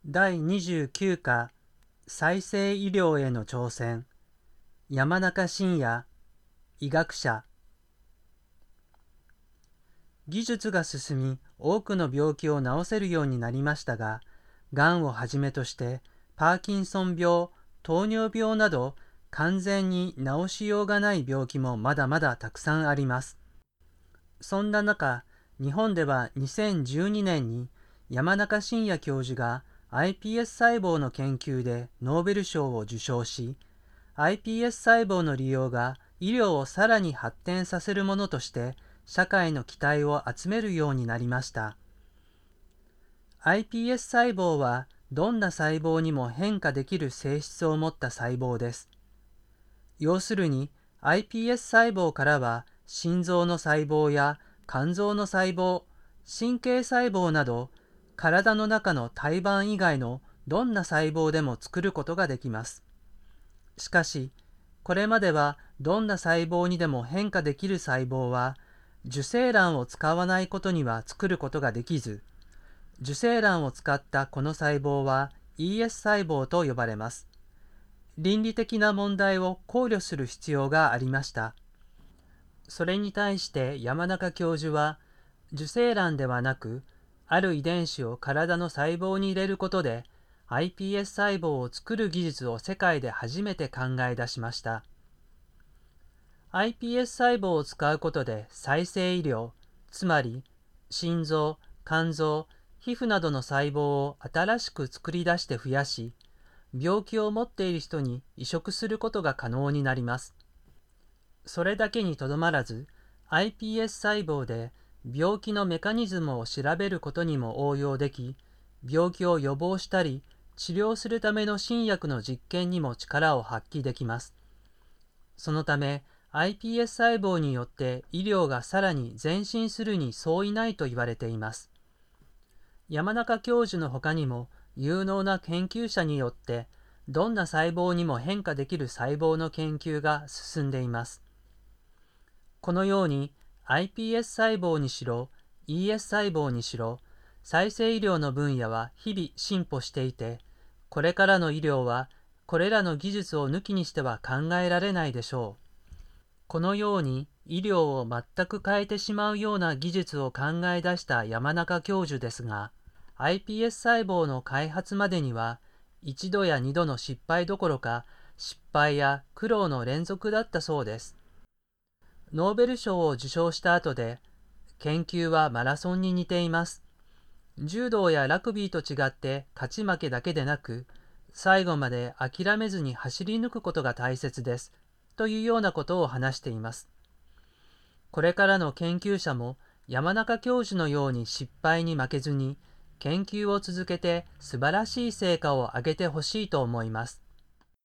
第29課再生医療への挑戦。山中伸弥、医学者。技術が進み、多くの病気を治せるようになりましたが、がんをはじめとしてパーキンソン病、糖尿病など完全に治しようがない病気もまだまだたくさんあります。そんな中、日本では2012年に山中伸弥教授がiPS 細胞の研究でノーベル賞を受賞し、iPS 細胞の利用が医療をさらに発展させるものとして社会の期待を集めるようになりました。iPS 細胞はどんな細胞にも変化できる性質を持った細胞です。要するに iPS 細胞からは心臓の細胞や肝臓の細胞、神経細胞など体の中の胎盤以外のどんな細胞でも作ることができます。しかし、これまではどんな細胞にでも変化できる細胞は、受精卵を使わないことには作ることができず、受精卵を使ったこの細胞は ES 細胞と呼ばれます。倫理的な問題を考慮する必要がありました。それに対して山中教授は、受精卵ではなく、ある遺伝子を体の細胞に入れることで iPS 細胞を作る技術を世界で初めて考え出しました。iPS 細胞を使うことで再生医療、つまり心臓、肝臓、皮膚などの細胞を新しく作り出して増やし、病気を持っている人に移植することが可能になります。それだけにとどまらず、iPS 細胞で病気のメカニズムを調べることにも応用でき、病気を予防したり治療するための新薬の実験にも力を発揮できます。そのため iPS 細胞によって医療がさらに前進するに相違ないと言われています。山中教授の他にも有能な研究者によってどんな細胞にも変化できる細胞の研究が進んでいます。このようにiPS 細胞にしろ ES 細胞にしろ再生医療の分野は日々進歩していて、これからの医療はこれらの技術を抜きにしては考えられないでしょう。このように医療を全く変えてしまうような技術を考え出した山中教授ですが、iPS 細胞の開発までには一度や二度の失敗どころか失敗や苦労の連続だったそうです。ノーベル賞を受賞した後で、研究はマラソンに似ています。柔道やラグビーと違って勝ち負けだけでなく、最後まで諦めずに走り抜くことが大切です。というようなことを話しています。これからの研究者も山中教授のように失敗に負けずに、研究を続けて素晴らしい成果を上げてほしいと思います。